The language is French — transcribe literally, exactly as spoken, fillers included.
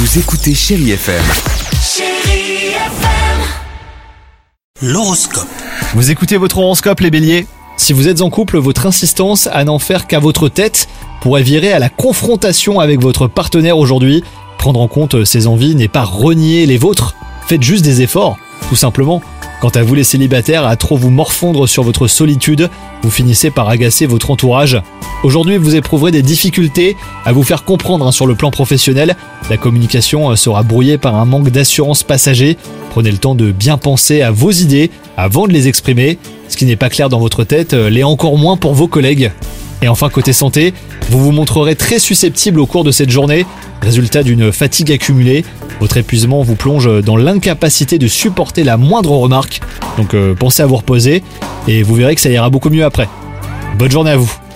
Vous écoutez Chérie F M. Chérie F M. L'horoscope. Vous écoutez votre horoscope, les béliers ? Si vous êtes en couple, votre insistance à n'en faire qu'à votre tête pourrait virer à la confrontation avec votre partenaire aujourd'hui. Prendre en compte ses envies n'est pas renier les vôtres. Faites juste des efforts, tout simplement. Quant à vous les célibataires, à trop vous morfondre sur votre solitude, vous finissez par agacer votre entourage. Aujourd'hui, vous éprouverez des difficultés à vous faire comprendre hein, sur le plan professionnel. La communication sera brouillée par un manque d'assurance passager. Prenez le temps de bien penser à vos idées avant de les exprimer. Ce qui n'est pas clair dans votre tête l'est encore moins pour vos collègues. Et enfin, côté santé, vous vous montrerez très susceptible au cours de cette journée. Résultat d'une fatigue accumulée. Votre épuisement vous plonge dans l'incapacité de supporter la moindre remarque. Donc euh, pensez à vous reposer et vous verrez que ça ira beaucoup mieux après. Bonne journée à vous.